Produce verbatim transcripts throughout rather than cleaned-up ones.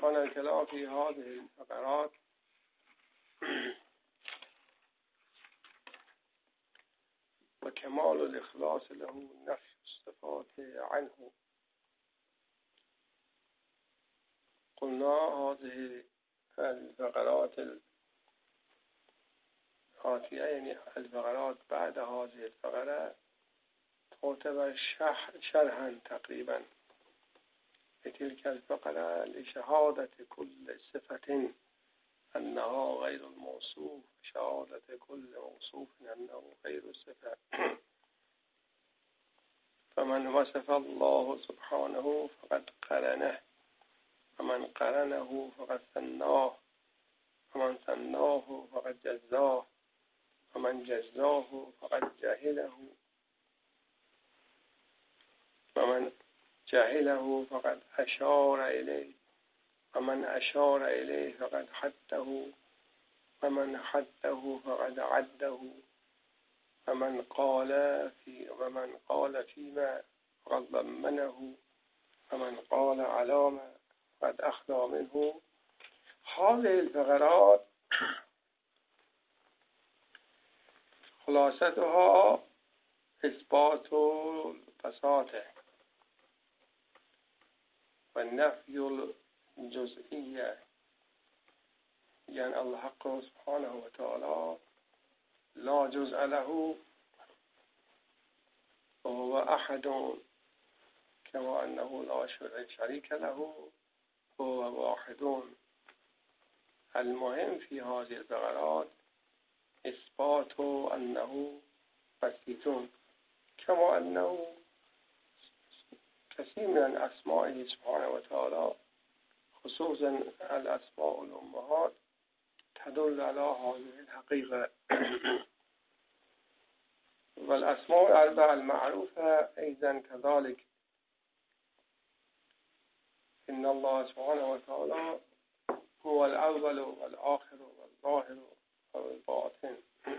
امكان الكلام في هذه الفقرات وكمال الإخلاص له نفي الصفات عنه. قلنا هذه الفقرات الآتية يعني الفقرات بعد هذه الفقرة تعتبر شرحا تقريبا لتلك الفقرة لشهادة كل صفة أنها غير الموصوف، شهادة كل موصوف أنه غير الصفة. فمن وصف الله سبحانه فقد قرنه، ومن قرنه فقد ثناه، ومن ثناه فقد جزاه، ومن جزاه فقد جهله، ومن جهله فقد أشار إليه، ومن أشار إليه فقد حده، ومن حده فقد عده، ومن قال في ومن قال فيما فقد ضمنه، ومن قال علامة فقد أخذ منه. هذه الفقرات خلاصتها إثبات البساطة والنفي الجزئية، يعني الحق سبحانه وتعالى لا جزء له وهو أحد، كما أنه لا شريك له وهو واحد. المهم في هذه الفقرات إثبات أنه بسيط، كما أنه كثير من أسمائه سبحانه وتعالى خصوصا الأسماء الأمهات تدل على هذه الحقيقة. والأسماء الأربعة المعروفة أيضا كذلك. إن الله سبحانه وتعالى هو الأول والآخر والظاهر والباطن.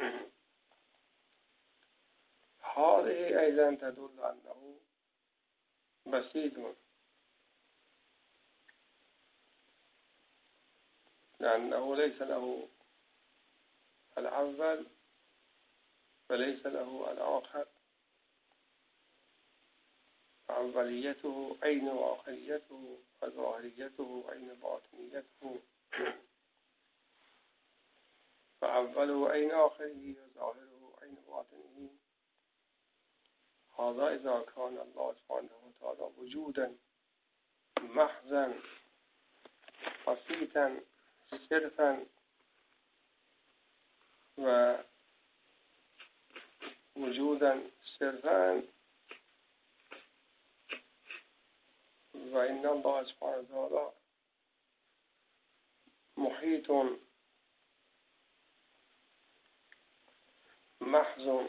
هذه أيضا تدل أنه بسيط، لأنه ليس له الأول وليس له الآخر، أوليته أين وآخريته وظاهريته أين باطنيته، فأوله أين آخره وظاهره أين باطنه. هذا إذا كان الله سبحانه وتعالى وجودا محضا بسيطا صرفا ووجودا صرفا، وإن الله سبحانه وتعالى محيط محض.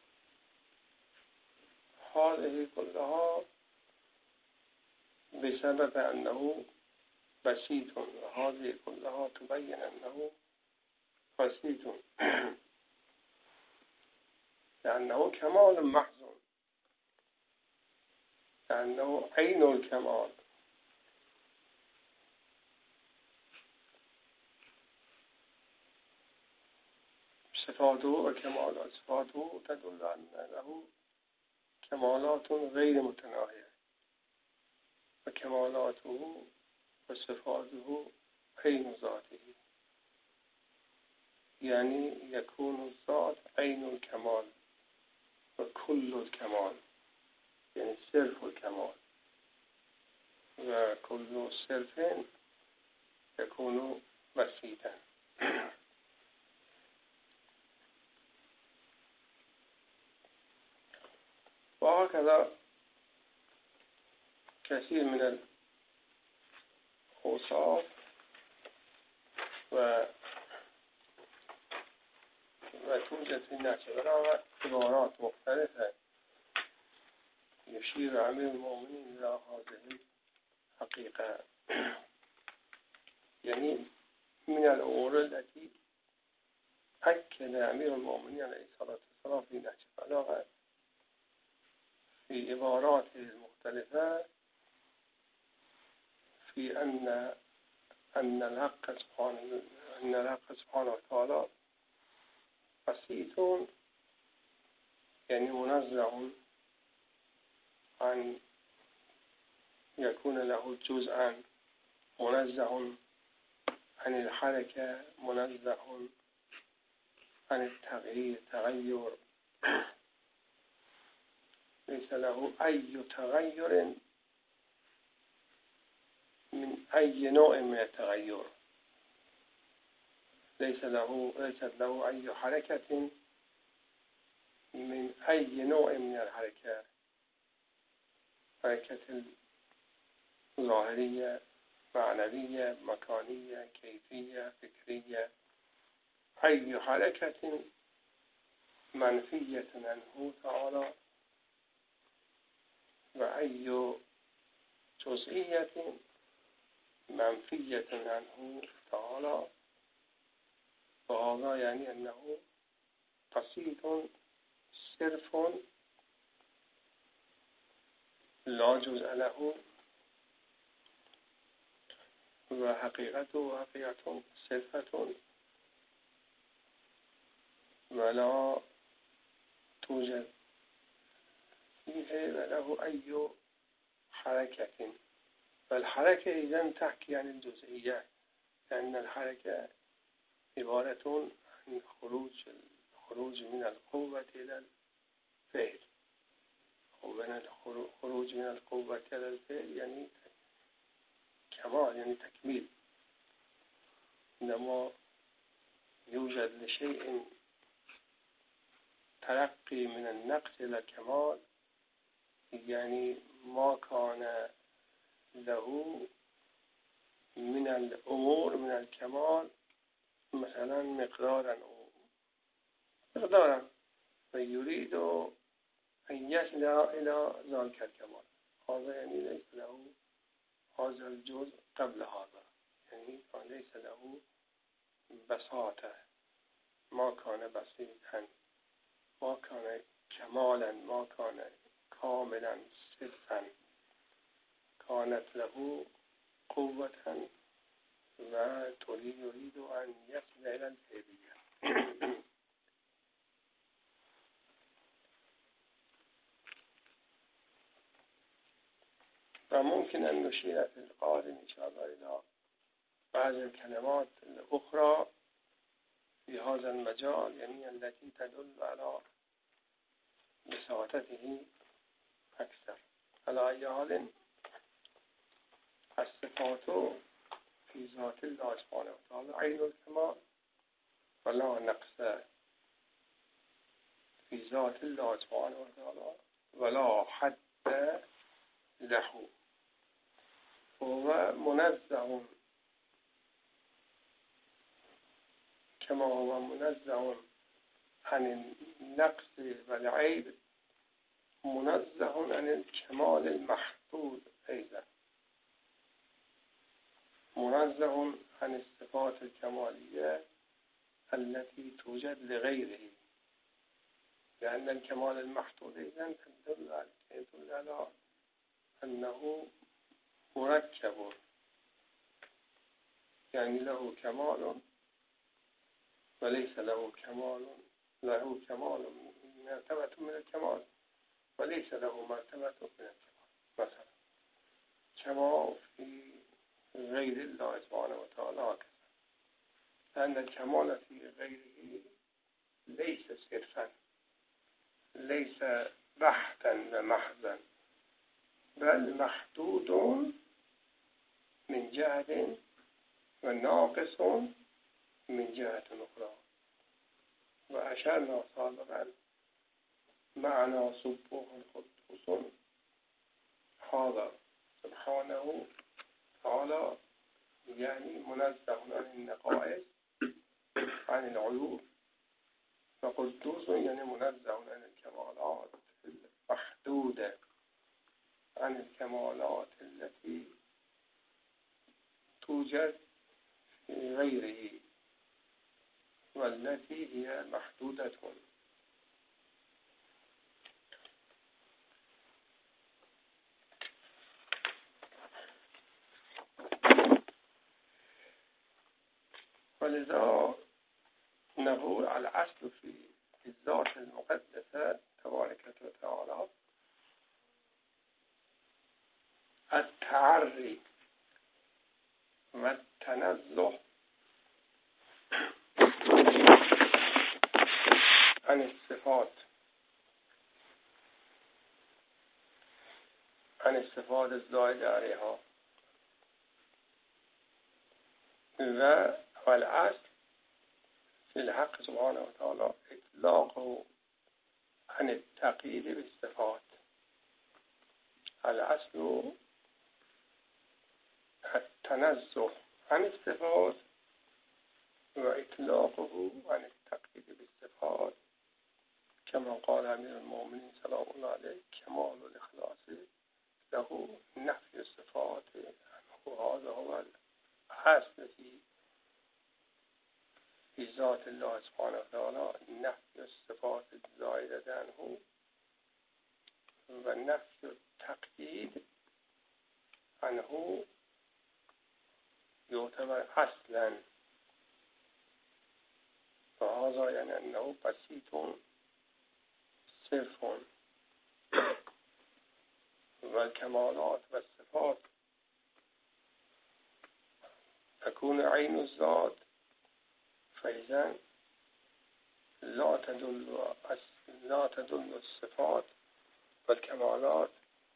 هذه كلها بسبب أنه بسيط، وهذه كلها تبين أنه بسيط، لأنه كمال محض، لأنه عين الكمال. صفاته وكمالات صفاته تدل على أنه كمالات غير متناهية، وكمالاته وصفاته عين ذاته، يعني يكون الذات عين الكمال وكل الكمال، يعني صرف الكمال، وكل صرف يكون بسيطا. وهكذا كثير من الأوصاف و وتوجد في الناس عبارات مختلفة يشير أمير المؤمنين إلى هذه الحقيقة. يعني من الأمور التي أكد أمير المؤمنين عليه الصلاة والسلام في نهج البلاغة في عباراته المختلفة في أن أن الحق سبحانه أن الحق سبحانه وتعالى بسيط، يعني منزه عن يكون له جزءا، منزه عن الحركة، منزه عن التغيير تغير، ليس له أي تغير من أي نوع من التغير، ليس له ليست له أي حركة من أي نوع من الحركات، حركة ظاهرية، معنوية، مكانية، كيفية، فكرية، أي حركة منفية عنه تعالى، وأي جزئية منفية عنه تعالى. وهذا يعني أنه بسيط صرف لا جزء له، وحقيقته حقيقة صرفة ولا توجد فيه وله أي حركة. فالحركة إذن تحكي عن الجزئيات، لأن الحركة عبارة عن خروج الخروج من القوة إلى الفعل، ومن الخروج من القوة إلى الفعل يعني كمال، يعني تكميل. إنما يوجد لشيء ترقي من النقص إلى الكمال، يعني ما كان له من الأمور من الكمال مثلا مقدارا أو مقدارا، فيريد أن يصل إلى ذلك الكمال، هذا يعني ليس له هذا الجزء قبل هذا، يعني ليس له بساطة، ما كان بسيطا، ما كان كمالا، ما كان كاملا صرفا، كانت له قوة وتريد يريد أن يصل إلى الفعلية. وممكن أن نشير في القادم إن شاء الله إلى بعض الكلمات الأخرى في هذا المجال، يعني التي تدل على بساطته أكثر. على أي حال الصفات في ذات الله سبحانه وتعالى عين الكمال، ولا نقص في ذات الله سبحانه وتعالى ولا حد له، هو منزه كما هو منزه عن النقص والعيب، منزه عن الكمال المحدود أيضا، منزه عن الصفات الكمالية التي توجد لغيره، لأن الكمال المحدود إذن تدل على أنه مركب، يعني له كمال وليس له كمال، له كمال مرتبة من الكمال وليس له مرتبة من الكمال، مثلا كما في غير الله سبحانه وتعالى هكذا، لأن الكمال في غيره ليس صرفا، ليس بحتا ومحضا، بل محدود من جهة وناقص من جهة أخرى. وأشرنا سابقا معنى سبوح القدوس هذا سبحانه تعالى، يعني منزه عن النقائص عن العيوب، وقدوس يعني منزه عن الكمالات المحدودة، عن الكمالات التي توجد في غيره والتي هي محدودة. ولذا نقول الأصل في الذات المقدسة تبارك وتعالى التعري والتنزه عن الصفات عن الصفات الزائدة عليها، والأصل في الحق سبحانه وتعالى إطلاقه عن التقييد بالصفات. الأصل التنزه عن الصفات وإطلاقه عن التقييد بالصفات، كما قال أمير المؤمنين سلام الله عليه: كمال الإخلاص له نفي الصفات عنه. هذا هو الأصل في في ذات الله سبحانه وتعالى، نفي الصفات الزائدة عنه ونفي التقييد عنه يعتبر أصلا. وهذا يعني أنه بسيط صرف، والكمالات والصفات تكون عين الذات، فإذا لا تدل لا تدل الصفات والكمالات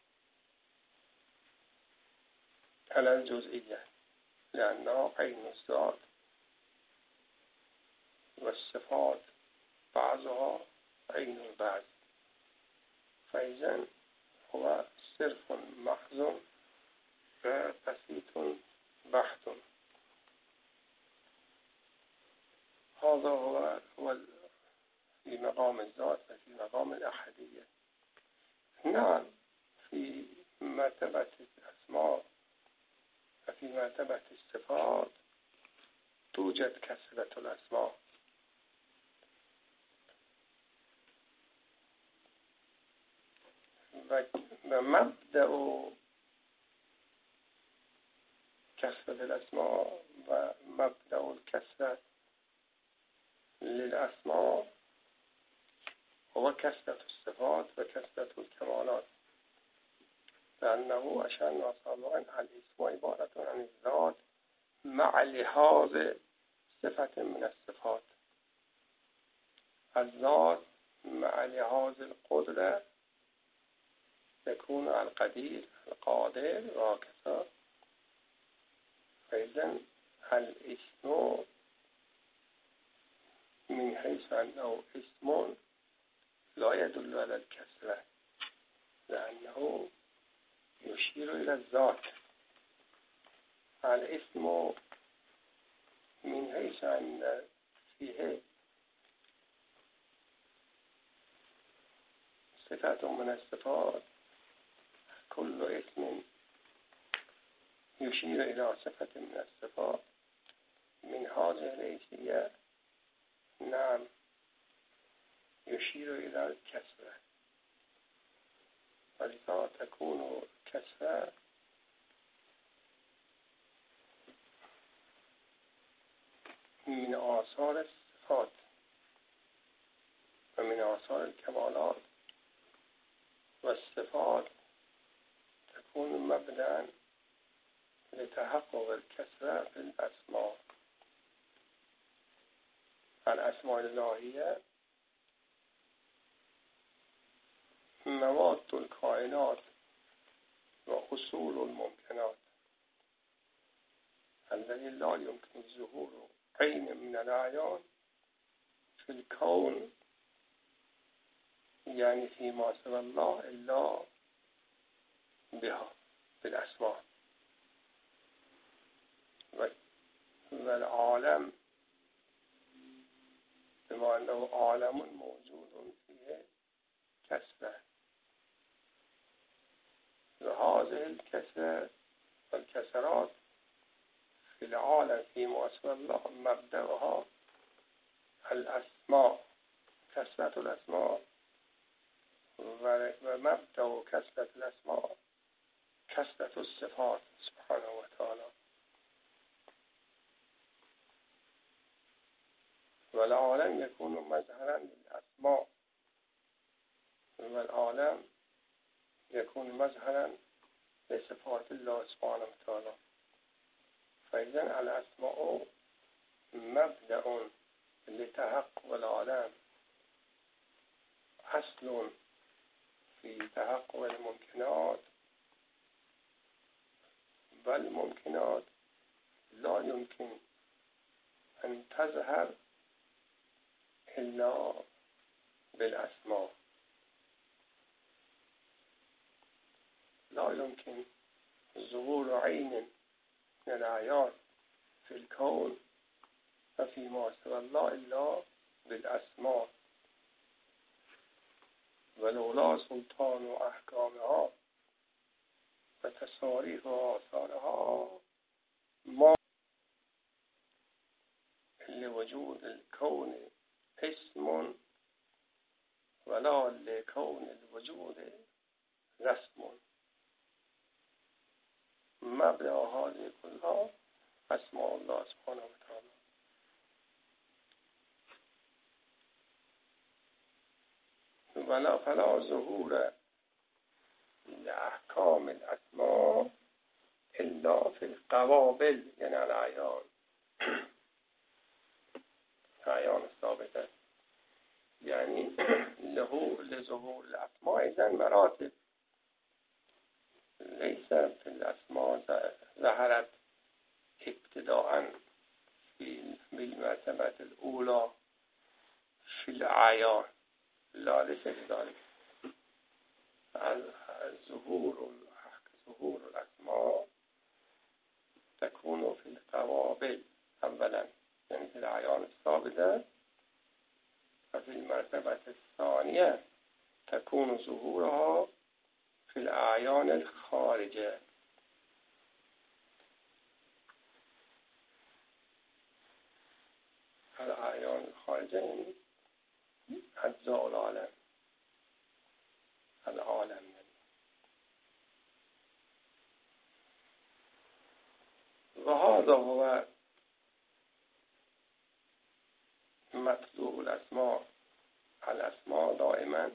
على الجزئية، لأنها عين الذات، والصفات بعضها عين البعض، فإذا هو صرف محض وبسيط بحت. هذا هو هو في مقام الذات وفي مقام الأحدية. نعم، في مرتبة الأسماء وفي مرتبة الصفات توجد كثرة الأسماء، ومبدأ كثرة الأسماء ومبدأ الكثرة للأسماء هو كثرة الصفات وكثرة الكمالات، لأنه أشرنا سابقا الاسم عبارة عن الذات مع لحاظ صفة من الصفات. الذات مع لحاظ القدرة يكون القدير القادر وهكذا. فإذا الاسم من حيث أنه اسم لا يدل على الكثرة، لأنه يشير إلى الذات. الاسم من حيث أن فيه صفة من الصفات، كل اسم يشير إلى صفة من الصفات من هذه الحيثية نعم يشير إلى الكسرة، ولذا تكون الكسرة من آثار الصفات ومن آثار الكمالات، والصفات تكون مبدأ لتحقق الكسرة في الأسماء. الأسماء الإلهية مواد الكائنات وأصول الممكنات الذي لا يمكن ظهور عين من الأعيان في الكون، يعني فيما سوى الله، إلا بها بالأسماء. والعالم بما أنه عالم موجود فيه كسرة، وهذه الكسرة والكسرات في العالم فيما سوى الله مبدأها الأسماء، كسرة الأسماء، ومبدأ كسرة الأسماء كسرة الصفات سبحانه وتعالى. والعالم يكون مظهرا للأسماء والعالم يكون مظهرا لصفات الله سبحانه وتعالى. فإذا الأسماء مبدأ لتحقق العالم، أصل في تحقق الممكنات، والممكنات لا يمكن أن تظهر إلا بالأسماء. لا يمكن ظهور عين من الأعيان في الكون وفيما سوى الله إلا بالأسماء. ولولا سلطان وأحكامها وتصاريف وآثارها ما لوجود الكون اسم ولا لكون الوجود رسم. مبدأ هذه كلها أسماء الله سبحانه وتعالى. ولا فلا ظهور لأحكام الأسماء إلا في القوابل، يعني الأعيان الأعيان الثابتة. يعني له لظهور الأسماء إذن مراتب، ليس في الأسماء ظهرت ابتداء في المرتبة الأولى في الأعيان، لا ليس كذلك. الظهور ظهور الأسماء تكون في القوابل أولا، يعني في الأعيان الثابتة. وفي المرتبة الثانية تكون ظهورها في الأعيان الخارجة. الأعيان الخارجة يعني أجزاء العالم، العالم يعني. وهذا هو مطلوب الأسماء. الأسماء دائما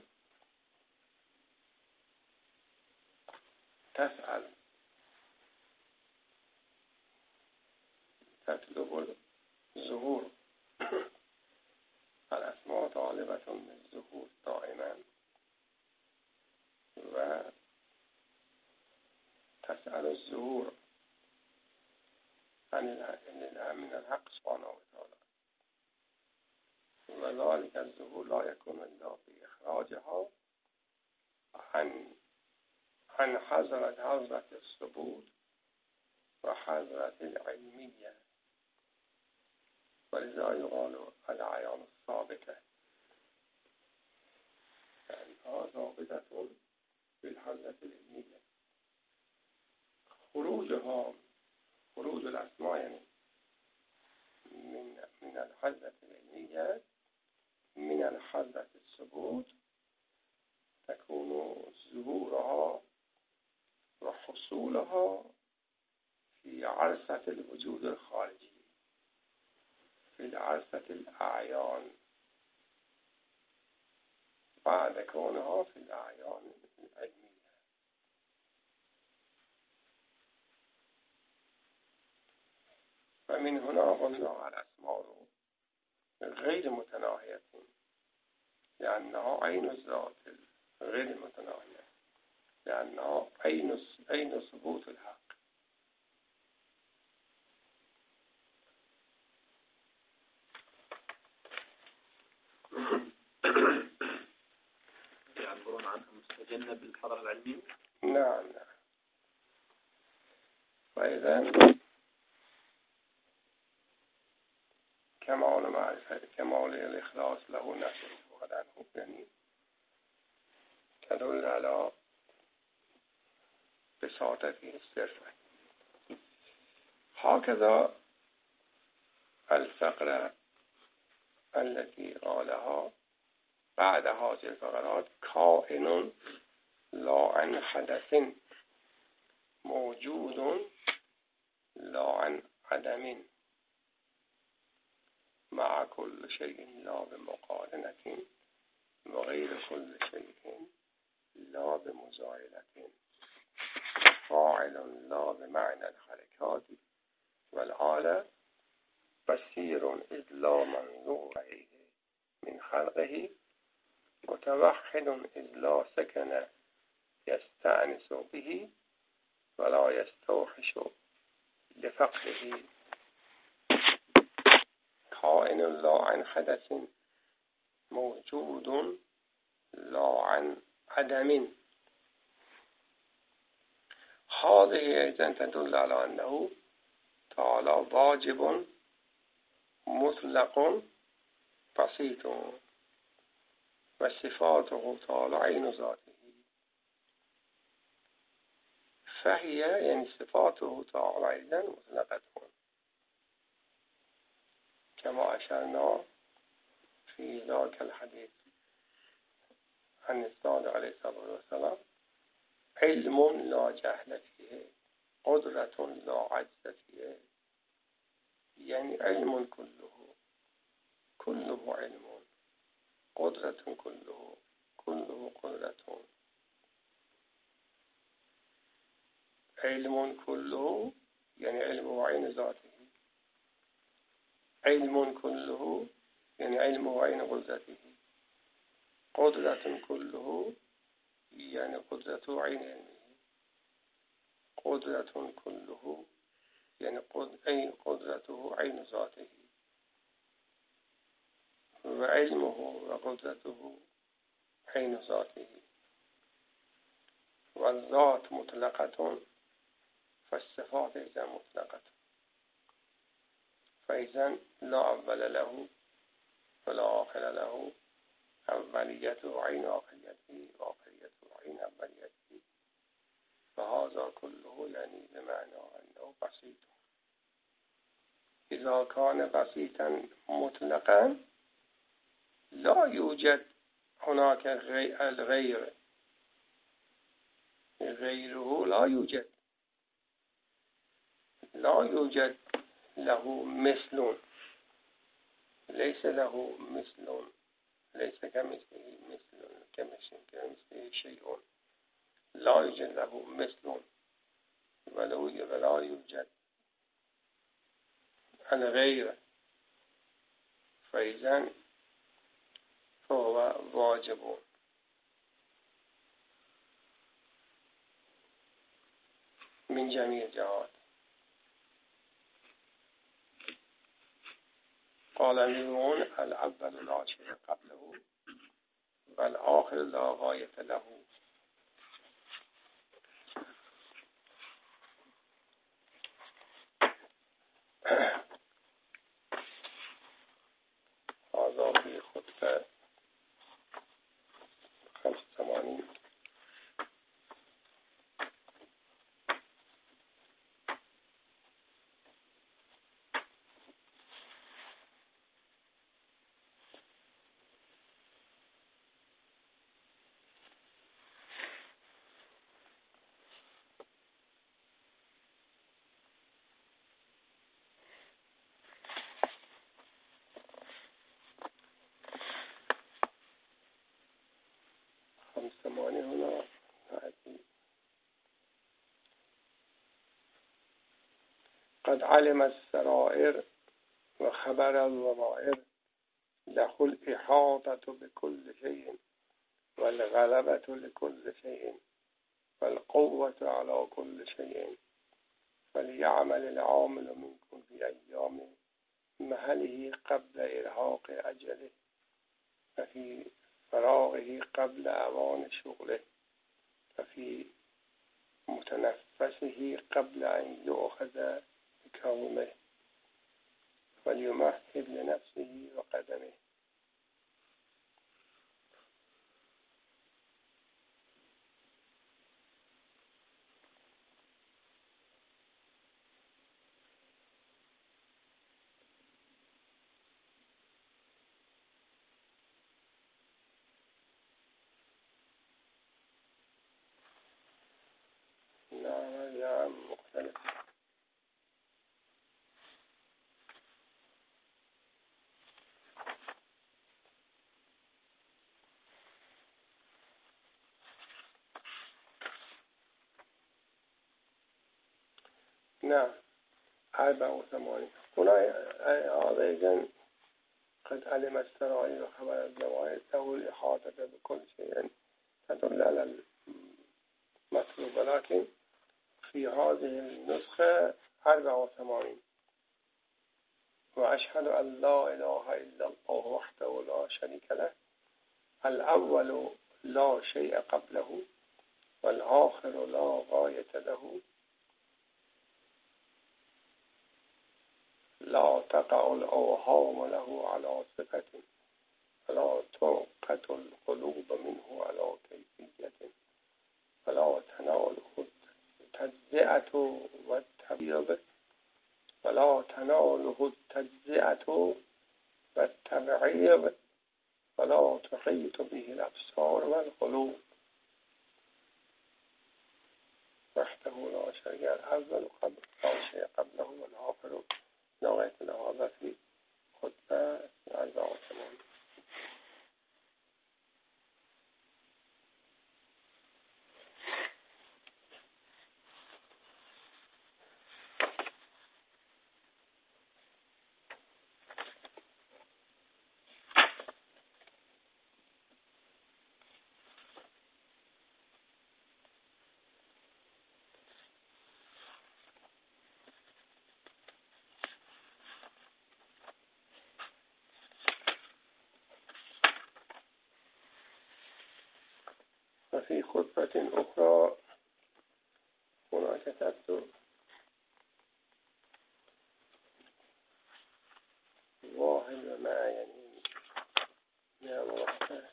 تسأل تطلب الظهور. الأسماء طالبة للظهور دائما، وتسأل الظهور عن من الحق سبحانه وتعالى. وذلك الظهور لا يكون إلا بإخراجها عن عن حضرة حضرة الثبوت وحضرة العلمية. ولذا يقال الأعيان الثابتة، لأنها ثابتة بالحضرة العلمية. خروجها خروج الأسماء يعني من من الحضرة العلمية، من الحضرة الثبوت، تكون ظهورها وحصولها في عرصة الوجود الخارجي، في عرصة الأعيان، بعد كونها في الأعيان العلمية. ومن هنا قلنا الأسماء غير متناهية، لأنها عين الذات غير متناهية، لأنها عين عين ثبوت الحق. يعبرون عنها مستجنب للحضارة العلمية. نعم نعم. وإذا كمال معرفة كمال الإخلاص له نفسه وغدانه، يعني تدل على بساطته الصرفة. هكذا الفقرة التي قالها بعد هذه الفقرات: كائن لا عن حدث، موجود لا عن عدم، مع كل شيء لا بمقارنة وغير كل شيء لا بمزايلة فاعل لا بمعنى الحركات والآلة بصير إذ لا منظور إليه من خلقه متوحد إذ لا سكن يستأنس به ولا يستوحش لفقده كائن لا عن حدث موجود لا عن عدم. هذه أيضا تدل على أنه تعالى واجب مطلق بسيط وصفاته تعالى عين ذاته، فهي يعني صفاته تعالى أيضا مطلقة كما أشرنا في ذاك الحديث عن الصادق عليه الصلاة والسلام: علم لا جهل فيه، قدرة لا عجز فيه. يعني علم كله كله علم، قدرة كله كله قدرة. علم كله يعني علم عين ذاته، علم كله يعني علم عين قدرته، قدرة كله يعني قدرة عين علمه، قدرة كله يعني أي قدرته عين ذاته، وعلمه وقدرته عين ذاته. والذات مطلقة فالصفات إذا مطلقة، فإذا لا أول له ولا آخر له، أوليته عين آخريته وآخريته عين أوليته، فهذا كله يعني بمعنى أنه بسيط. إذا كان بسيطا مطلقا لا يوجد هناك الغير، غيره لا يوجد، لا يوجد له مثل، ليس له مثل، ليس كمثله مثل كمثله شيء، لا يوجد له مثل ولا يوجد الغير، فإذا فهو واجب. من جميع الجهات. قال ميمون: الأول لا شيء قبله والآخر لا غاية له. هذا في خطبة خمس ثمانين. خمس ثمانين هنا قد علم السرائر وخبر الضمائر، له الإحاطة بكل شيء والغلبة لكل شيء والقوة على كل شيء، فليعمل العامل منكم في أيام مهله قبل إرهاق أجله، وفي فراغه قبل أوان شغله، وفي متنفسه قبل أن يؤخذ بكومه، وليمهد لنفسه وقدمه. نعم يا مختلف. نعم أربع وثمانين. هنا هذا إذن قد علم السرائر خبر الزوائد له الإحاطة بكل شيء تدل على المطلوب، ولكن في هذه النسخة أربع وثمانين. وأشهد أن لا إله إلا الله وحده لا شريك له الأول لا شيء قبله والآخر لا غاية له لا تقع الأوهام له على صفة ولا تنقت القلوب منه على كيفية ولا تناله التجزئة والتبيض ولا تناله التجزئة والتبعيض ولا تحيط به الأبصار والقلوب وحده لا شريك له الأول قبل لا شيء قبله والآخر لا غاية له. هذا في خطبة أربعة وثمانين. وفي خطبة أخرى هنا كتبت واحد ما يعني من الوقت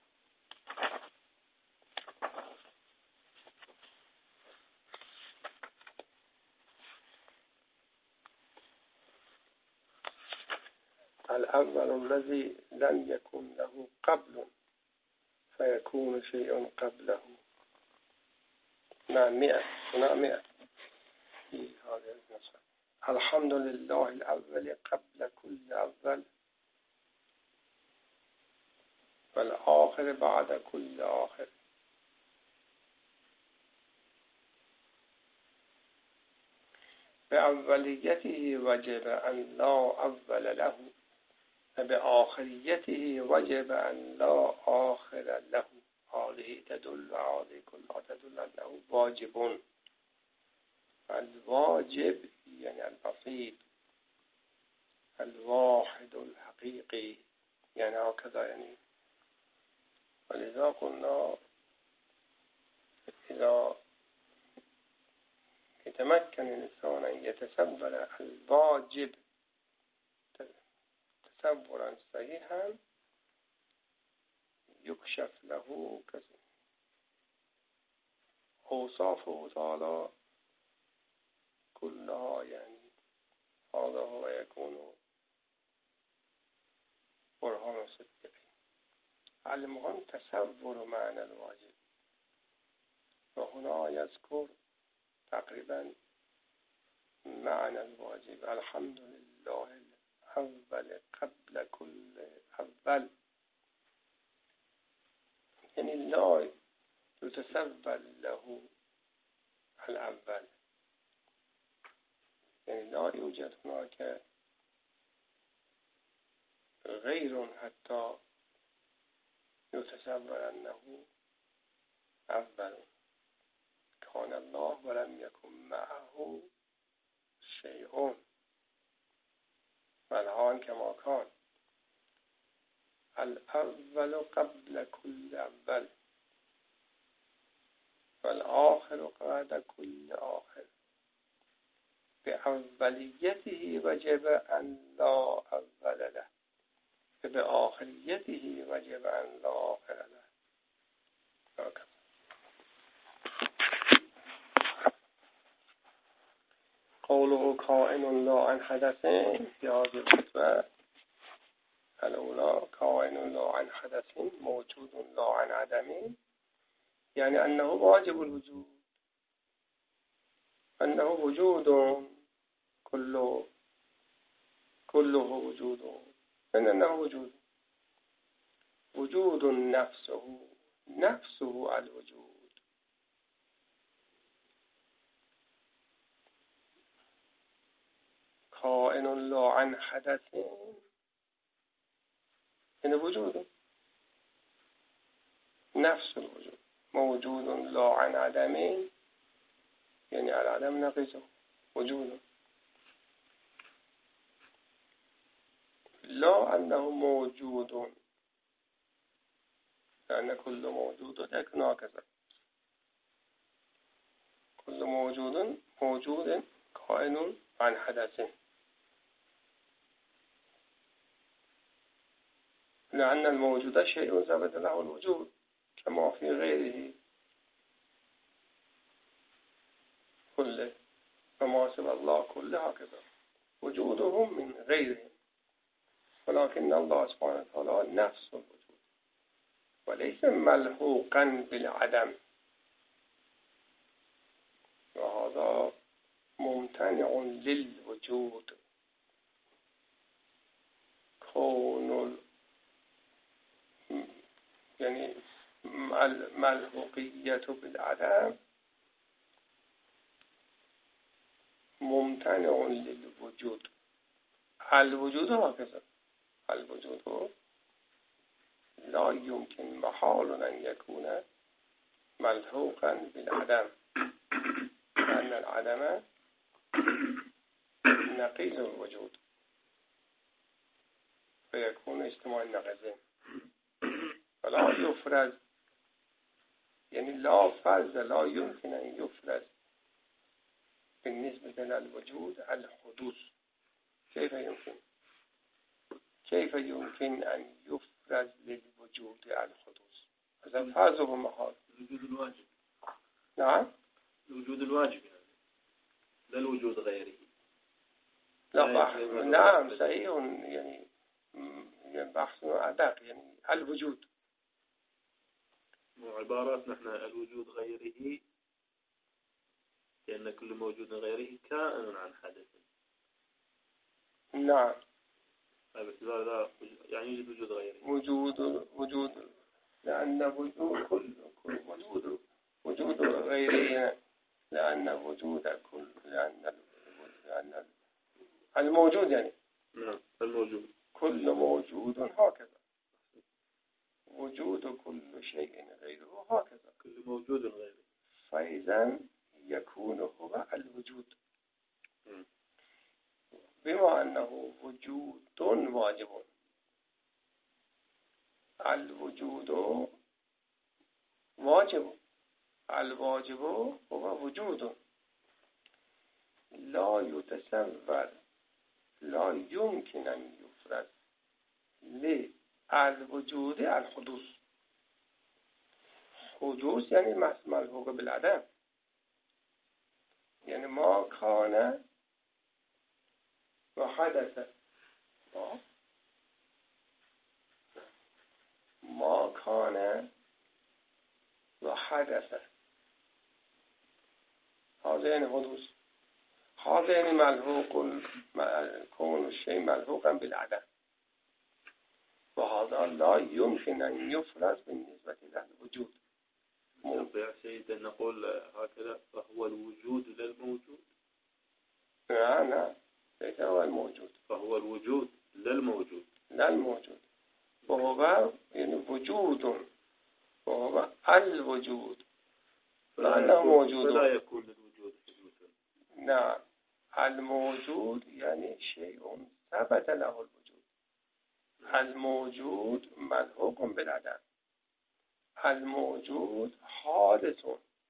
الأول الذي لم يكن له قبل فيكون شيء قبله. نعم مئة. هنا مئة في هذا النسخة. الحمد لله الأول قبل كل أول والآخر بعد كل آخر بأوليته وجب أن لا أول له وبآخريته وجب أن لا آخر له. هذه تدل هذه كلها تدل أنه واجب. الواجب يعني البسيط الواحد الحقيقي يعني هكذا يعني. ولذا قلنا إذا يتمكن الإنسان أن يتسول الواجب تصورا صحيحا يكشف له أوصافه تعالى كلها يعني. هذا هو يكون برهان صدق. المهم تصور معنى الواجب. وهنا يذكر تقريبا معنى الواجب. الحمد لله الأول قبل كل أول يعني لا يتسول له الأول يعني لا يوجد هناك غير حتى يتصور أنه أول. كان الله ولم يكن معه شيء والآن كما كان. الأول قبل كل أول والآخر بعد كل آخر بأوليته وجب أن لا أول له بآخريته وجب أن لا آخر له. هكذا. قوله كائن لا عن حدث في هذه الخطبة الأولى كائن لا عن حدث موجود لا عن عدم يعني أنه واجب الوجود أنه وجود كله كله وجود أنه وجود وجود نفسه نفسه الوجود کائن لا عن حدث این وجود نفس الوجود موجود لا عن عدم یعنی العدم نقیضه وجود لا أنه موجود لأن كل موجود يكون هكذا كل موجود موجود كائن عن حدث لأن الموجود شيء ثبت له الوجود كما في غيره كله فما سوى الله كله هكذا وجودهم من غيره ولكن الله سبحانه وتعالى نفس الوجود وليس ملحوقا بالعدم وهذا ممتنع للوجود كون يعني الملحوقية بالعدم ممتنع للوجود الوجود هكذا الوجود لا يمكن محال أن يكون ملحوقا بالعدم لأن العدم نقيض الوجود فيكون اجتماع النقيضين فلا يفرز يعني لا فرز لا يمكن أن يفرز بالنسبة للوجود الحدوث كيف يمكن كيف يمكن أن يفرز للوجود الحدوث هذا فرزه محال الوجود الواجب نعم الوجود الواجب يعني لا الوجود غيره لا بحث نعم صحيح يعني بحث أدق يعني الوجود عبارات نحن الوجود غيره لأن كل موجود غيره كائن عن حدث نعم بس لا لا يعني يوجد وجود غيره وجود وجود لأن وجود كل كل وجود وجود غيره لأن وجود كل لأن لأن الموجود يعني نعم الموجود كل موجود هكذا وجود كل شيء غيره هكذا كل موجود غيره فإذا يكون هو الوجود م. بما أنه وجود واجب الوجود واجب الواجب هو وجود لا يتصور لا يمكن أن يفرز للوجود الحدوث حدوث يعني ملحوق بالعدم يعني ما كان وحدث ما كان وحدث هذا يعني حدوث هذا يعني ملحوق كون الشيء ملحوقا بالعدم وهذا لا يمكن أن يفرز بالنسبة للوجود يا سيد نقول هكذا فهو الوجود للموجود لا لا ليس هو الموجود فهو الوجود للموجود لا الموجود وهو يعني وجود وهو الوجود لأنه موجود فلا يكون للوجود حدوثا نعم الموجود يعني شيء ثبت له الوجود الموجود ملحوق بالعدم الموجود حادث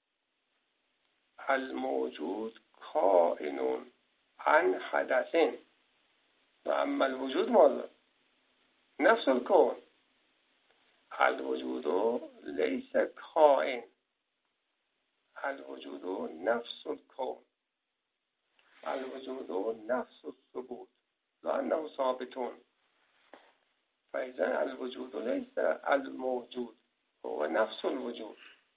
الموجود كائن عن حدث وأما الوجود ماذا؟ نفس الكون الوجود ليس كائن الوجود نفس الكون الوجود نفس الثبوت لأنه ثابتون فإذا الوجود ليس الموجود هو نفس الوجود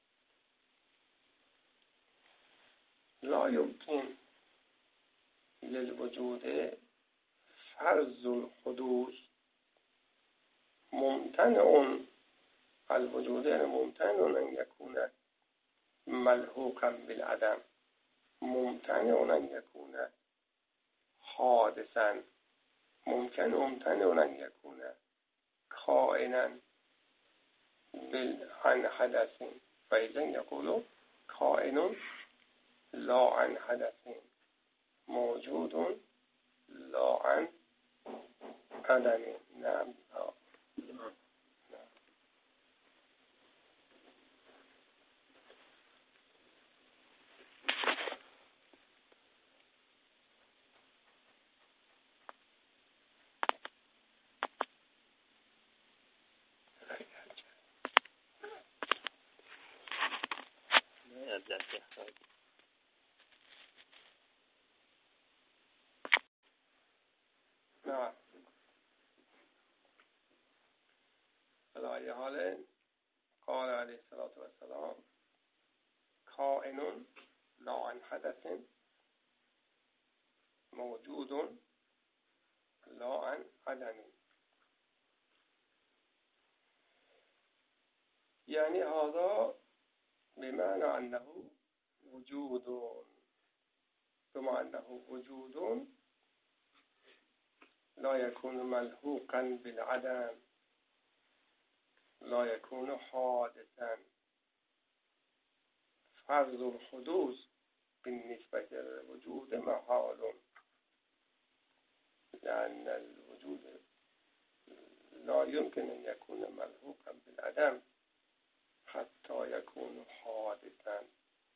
لا يمكن للوجود فرز الحدوث ممتنع الوجود يعني ممتنع أن يكون ملحوقا بالعدم ممتنع أن يكون حادثا ممکن ممتنع ان یکون کائنا عن حدث فإذا یقول کائن لا عن حدث موجود لا عن عدم. نعم نه على حال قال عليه الصلاة والسلام کائن لا عن حدث موجود لا عن عدم. يعني هذا بمعنى أنه وجود، بما أنه وجود لا يكون ملحوقا بالعدم، لا يكون حادثا. فرض الحدوث بالنسبة للوجود محال، لأن الوجود لا يمكن أن يكون ملحوقا بالعدم حتى يكون حادثا.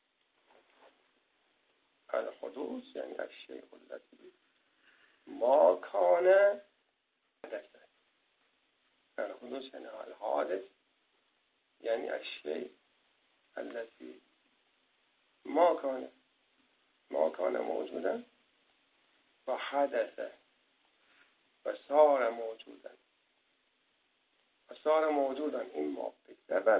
الحدوث يعني الشيء الذي ما كان حدثا. الحدوث يعني الحادث يعني الشيء الذي ما كان ما كان موجودا وحدث وصار موجودا. وصار موجودا إما بسبب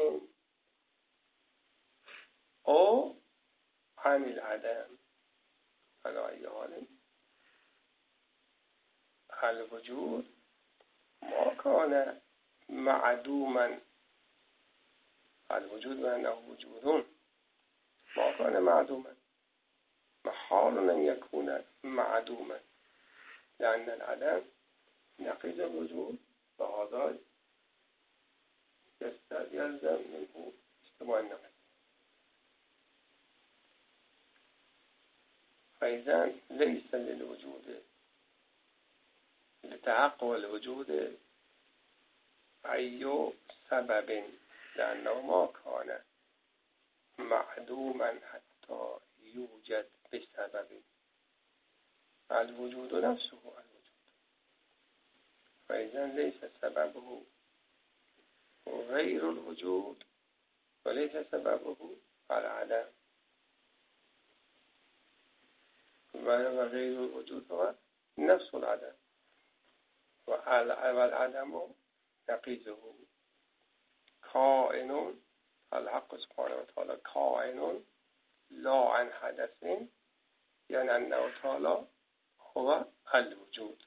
أو عن العدم. على أي حال الوجود ما كان معدوما. الوجود بأنه وجود ما كان معدوما، محال أن يكون معدوما، لأن العدم نقيض الوجود، فهذا يلزم منه اجتماع النقيض. فإذا ليس للوجود لتحقق الوجود أي سبب، لأنه ما كان معدوما حتى يوجد بسبب. الوجود نفسه الوجود، فإذا ليس سببه غير الوجود وليس سببه العدم، وغير الوجود هو نفس العدم، والعدم نقيضه. كائن الحق سبحانه وتعالى كائن لا عن حدث، يعني أنه تعالى هو الوجود.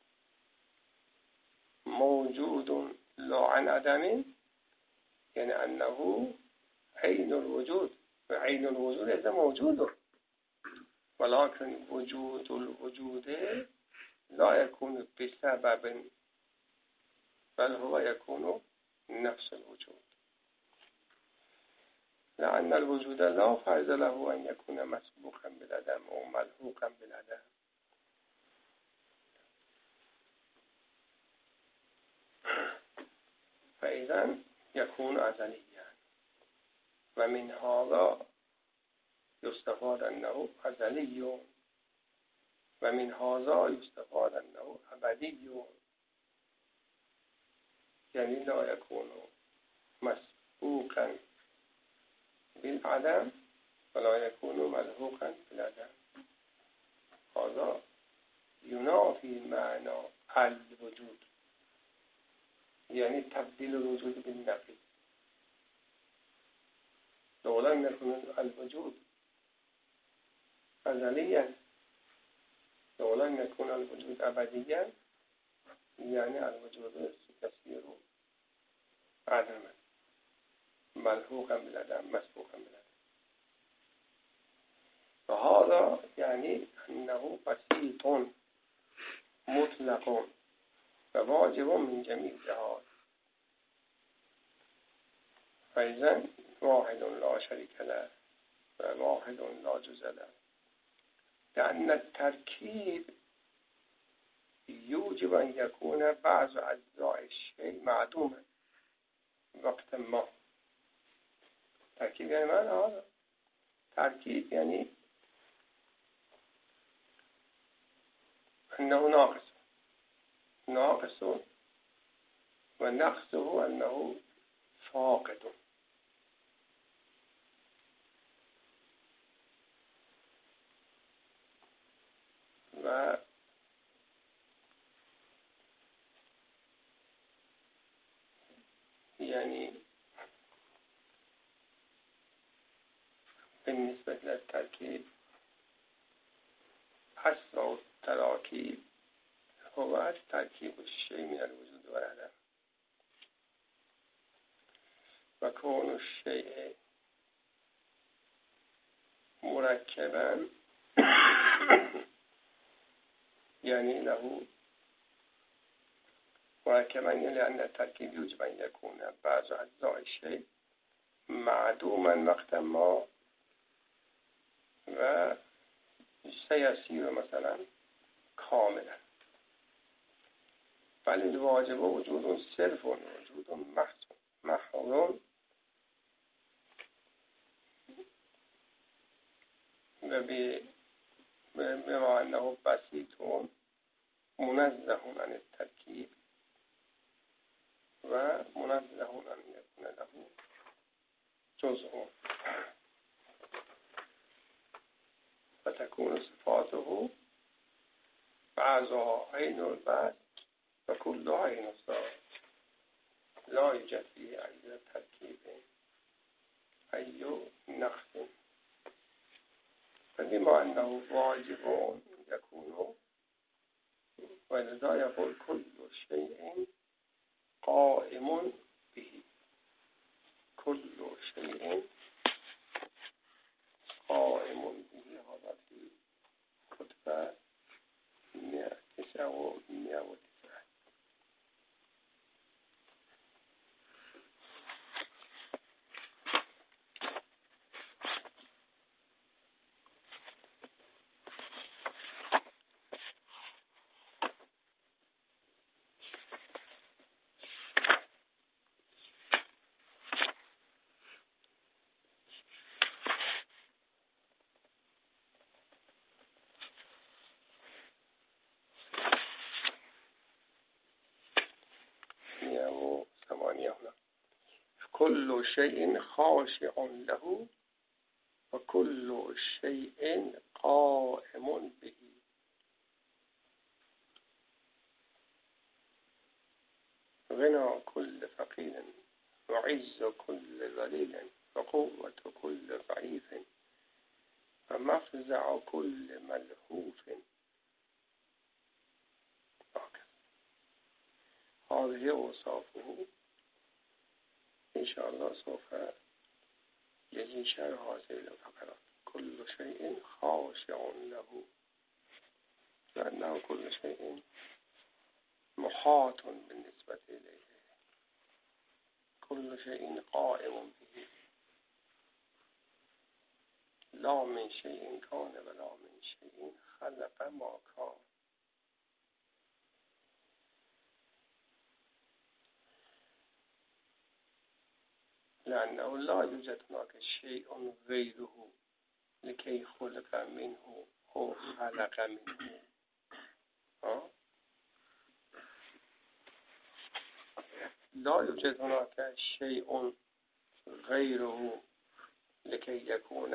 موجود لا عن عدم، يعني أنه عين الوجود، وعين الوجود ليس موجود، ولكن وجود الوجود لا يكون بسبب، بل هو يكون نفس الوجود، لأن الوجود لا فائدة له أن يكون مسبوقا بالعدم أو ملحوقا بالعدم. فإذا يكون أزليا، ومن هذا يستفاد أنه أزلي، ومن هذا يستفاد أنه أبدي، يعني لا يكون مسبوقا بالعدم ولا يكون ملحوقا بالعدم. هذا ينافي معنى الوجود، يعني تبديل الوجود بالنفي. لولا أن يكون الوجود أزليا، لولا أن يكون الوجود أبديا، يعني الوجود يصير عدما ملحوقا بالعدم مسبوقا بالعدم. فهذا يعني انه بسيط مطلق و واجب من جميع جهات فإذن واحد لا شريك له و واحد لا جزء له لأن التركيب يوجب أن يكون بعض أجزاء الشيء معدوما وقت ما. ترکیب یعنی من هذا ترکیب یعنی انه ناقص ناقص و نقصه انه فاقد و یعنی بالنسبة للتركيب أسرع التراكيب هو تركيب الشيء من الوجود والعدم وكون الشيء مركبا يعني له مركبا يعني لأن التركيب يجب أن يكون بعض أجزاء الشيء معدوما وقت ما و سيصير مثلا كاملا بل الواجب وجود صرف وجود محض و بما أنه بسيط منزه عن التركيب و منزه عن يكون له جزء فتكون صفاته بعضها عين البعض وكلها عين الصاد لا يوجد فيه أي تركيب أي نقص فلما أنه واجب يكون ولذا يقول كل شيء قائم به كل شيء قائم به هذا في خطبة تسعة ومئة وتسعة. كل شيء خاشع له وكل شيء قائم به غنى كل فقير وعز كل ذليل وقوة كل ضعيف ومفزع كل ملهوف. هذه أوصافه إن شاء الله سوف يجي شرح هذه الفقرات. كل شيء خاشع له لأنه كل شيء محاط بالنسبة إليه كل شيء قائم به لا من شيء كان ولا من شيء خلق ما كان. لأنه لا يوجد هناك شيء غيره لكي خلق منه أو خلق منه. أه؟ لا يوجد هناك شيء غيره لكي يكون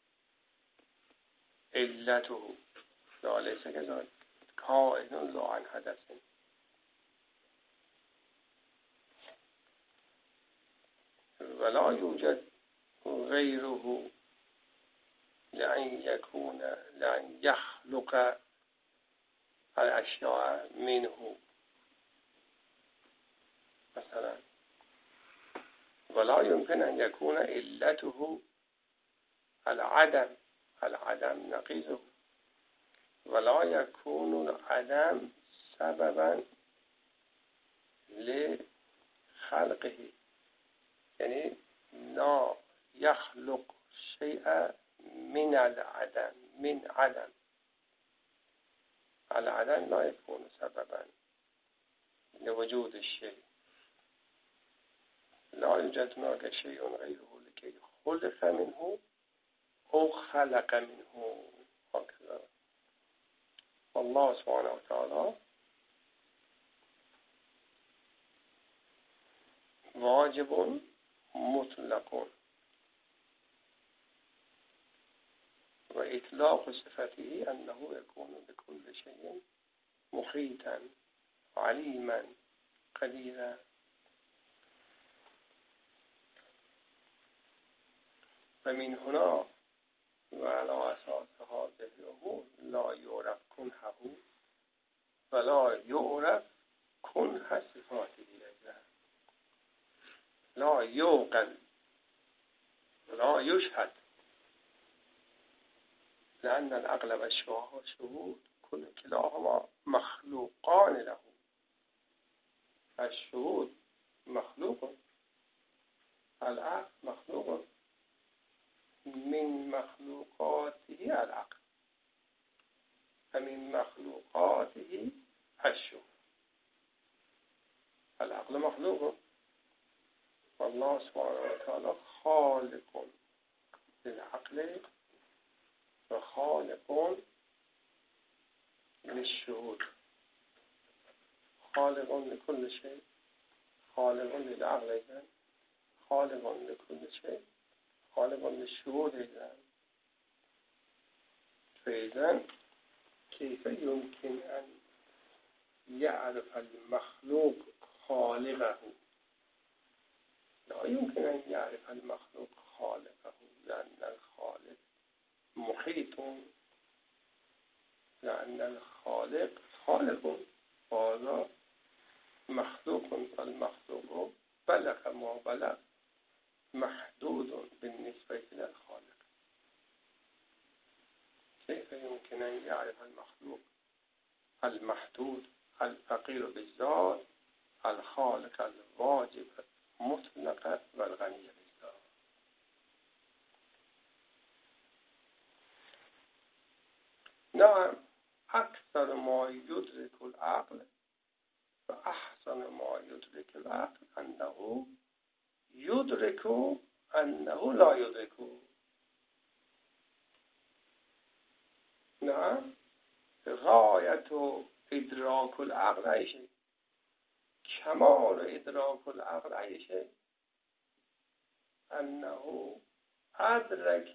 علته. لا ليس كذلك. كائن لا عن حدث. ولا يوجد غيره لأن يكون لأن يخلق الأشياء منه مثلا. ولا يمكن أن يكون علته العدم. العدم نقيضه ولا يكون العدم سببا لخلقه، يعني لا يخلق شيئا من العدم، من عدم. العدم لا يكون سببا لوجود الشيء. لا يوجد هناك شيء غيره لكي خلق منه أو خلق منه، هكذا. الله سبحانه وتعالى واجب مطلق، وإطلاق صفته أنه يكون بكل شيء محيطا عليما قديرا. ومن هنا وعلى أساس هذه الأمور لا يعرف كنهه ولا يعرف كنه صفاته، لا يوقن ولا يشهد، لأن العقل والشهود كل كلاهما مخلوقان له. الشهود مخلوق، العقل مخلوق، من مخلوقاته العقل ومن مخلوقاته الشهود. العقل مخلوق، والله سبحانه وتعالى خالق للعقل وخالق للشهود، خالق لكل شيء، خالق للعقل، خالق لكل شيء، خالق للشهود. إذن فإذن كيف يمكن أن يعرف المخلوق خالقه؟ لا يمكن أن يعرف المخلوق خالقه، لأن الخالق محيط، لأن الخالق خالق، هذا مخلوق، والمخلوق بلغ ما بلغ محدود بالنسبة إلى الخالق. كيف يمكن أن يعرف المخلوق المحدود الفقير بالذات الخالق الواجب مطلق والغني بالذات؟ نعم، أكثر ما يدرك العقل وأحسن ما يدرك العقل أنه يدرك أنه لا يدرك. نعم، غاية إدراك العقل أي شيء، كمال إدراك العقل أي شيء، أنه أدرك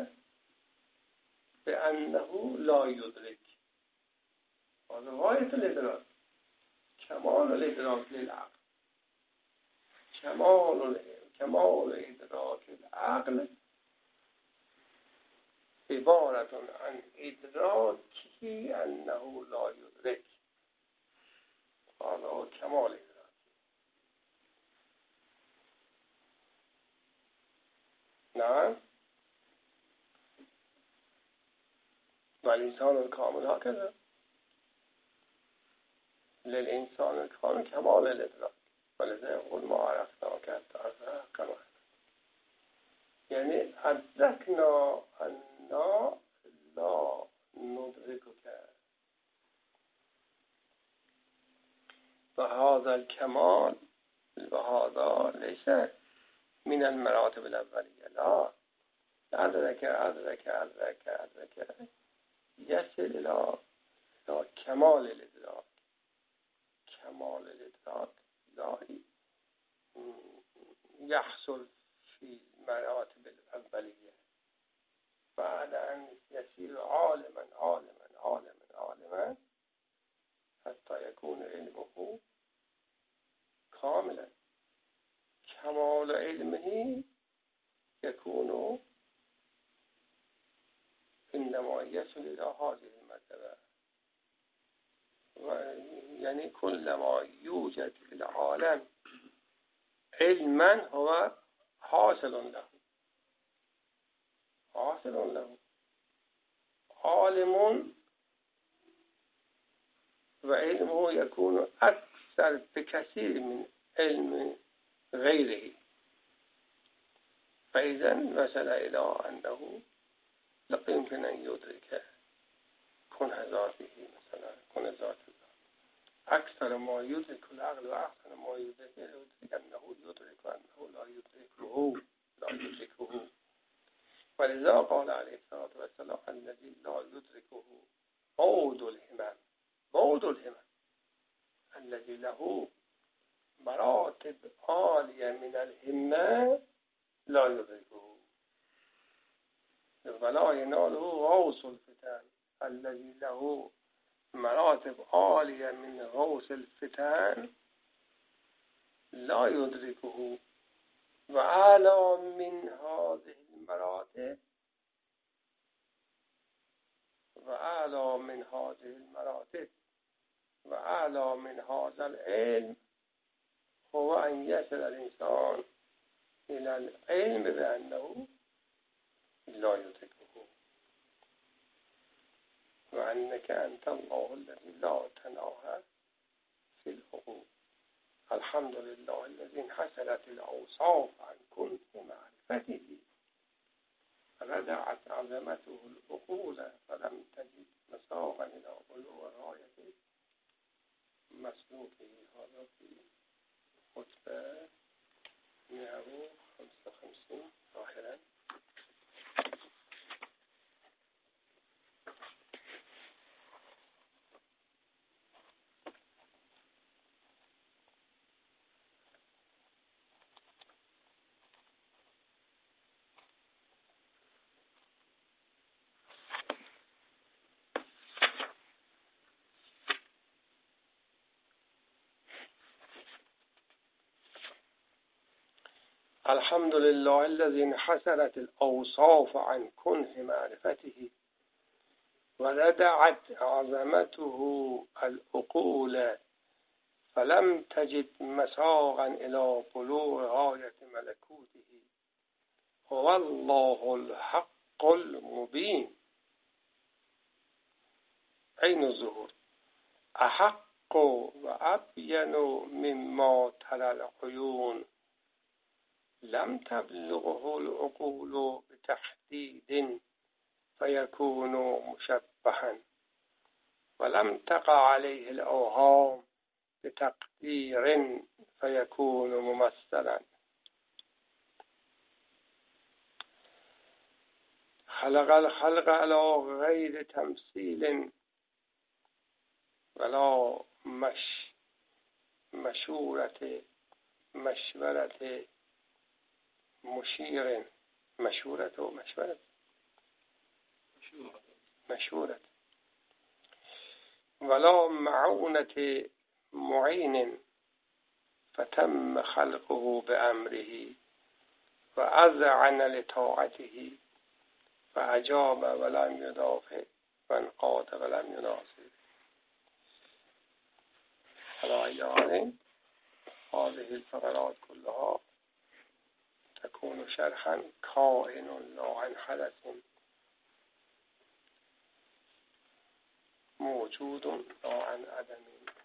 بأنه لا يدرك. هذا غاية الإدراك، كمال الإدراك للعقل، كمال كمال إدراك العقل عبارة عن إدراكه أنه لا يدرك. هذا كمال إدراك. نعم، والإنسان الكامل هكذا. للإنسان الكامل كمال الإدراك، ولذا يقول ما عرفناك حتى عرفناك كما، يعني أدركنا أننا لا ندركك. وهذا الكمال وهذا ليس من المراتب الأولية، لا، أدرك أدرك أدرك أدرك يصل إلى كمال الإدراك. كمال الإدراك لا يحصل في المراتب الأولية بعد أن يصير عالما عالما عالما عالما حتى يكون علمه كاملا. كمال علمه يكون إنما يصل إلى هذه المرتبة. يعني كلما يوجد في العالم علما هو حاصل له، حاصل له. عالم و علمه یکون اکثر بکثیر من علم غیره فإذا وصل إلى أنه لا يمكن أن يدرك كنه ذاته مثلا كنه ذات الله أكثر ما يدرك العقل وأكثر ما يدرك يدرك أنه يدرك وأنه لا يدركه لا يدركه ولذا قال عليه الصلاة والسلام الذي لا يدركه بعد الهمم بعد الهمم الذي له مراتب عالية من الهمة لا يدركه ولا يناله غوص الفتن الذي له مراتب عالية من غوص الفتن لا يدركه وأعلى من هذه المراتب وأعلى من هذه المراتب وأعلى من هذا العلم هو أن يصل الإنسان إلى العلم بأنه لا يدركه وأنك أنت الله الذي لا تناهى في العقول الحمد لله الذي انحسرت الأوصاف عن كنه معرفته ردعت عظمته العقول فلم تجد مساغا إلى بلوغ غاية مسلوكه هذا في خطبة مئة وخمسة وخمسين ظاهرا الحمد لله الذي انحسرت الأوصاف عن كنه معرفته وردعت عظمته العقول فلم تجد مساغا إلى بلوغ غاية ملكوته هو الله الحق المبين عين الظهور أحق وأبين مما ترى العيون لم تبلغه العقول بتحديد فيكون مشبها ولم تقع عليه الأوهام بتقدير فيكون ممثلا خلق الخلق على غير تمثيل ولا مش مشورة مشورة مشير مشورة ومشورة مشورة ولا معونة معين فتم خلقه بأمره وأذعن لطاعته فأجاب ولم يدافع وانقاد ولم يناصر على يعني هذه الفقرات كلها تكون شرحا كائن لا عن حدث موجود لا عن عدم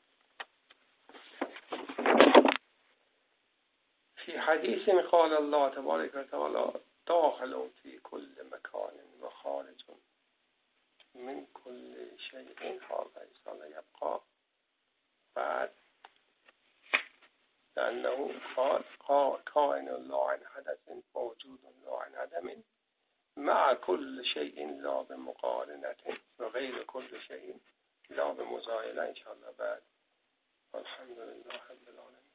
في حديث قال الله تبارك وتعالى داخل في كل مكان وخارج من كل شيء هذا إنسان يبقى بعد لأنه قال كائن لا عن حدث موجود لا عن عدم مع كل شيء لا بمقارنة وغير كل شيء لا بمزايلة إن شاء الله بعد والحمد لله رب العالمين.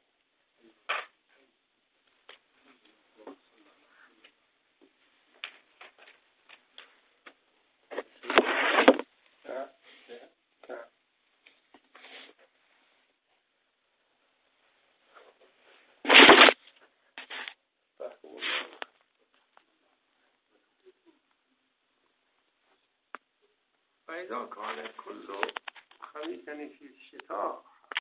فإذا كان كل خبيثا في الشتاء